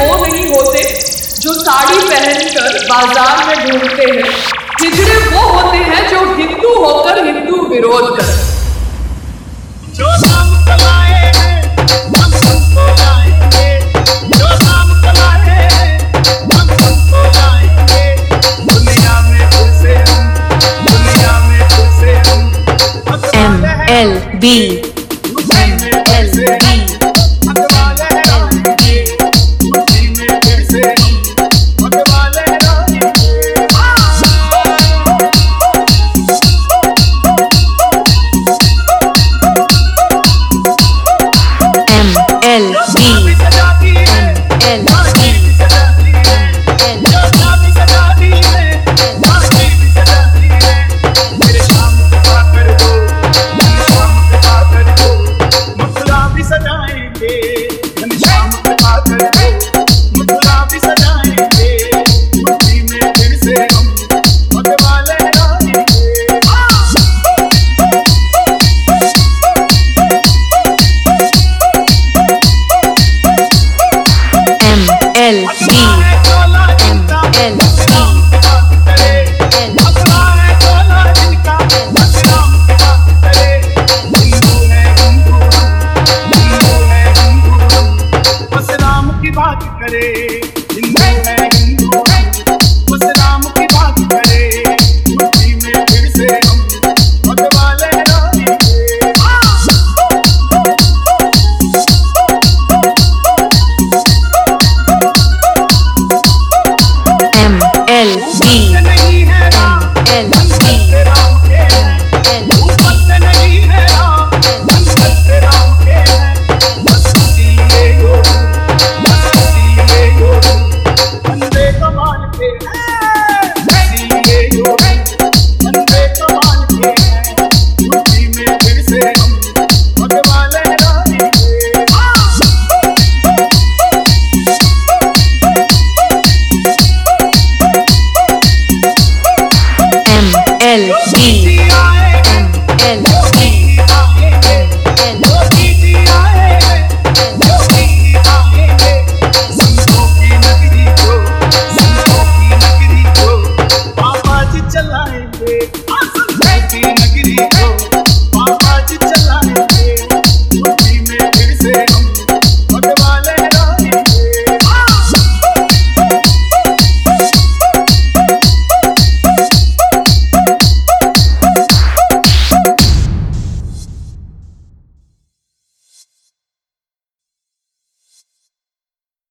वो नहीं होते जो साड़ी पहनकर बाजार में घूमते हैं। हिजड़े वो होते हैं जो हिंदू होकर हिंदू विरोध कर। जो नाम कलाए हैं हम तुमको लाएंगे, जो नाम कलाए हैं हम तुमको लाएंगे। दुनिया में फिर से हम, दुनिया में फिर से हम MLB बात करे।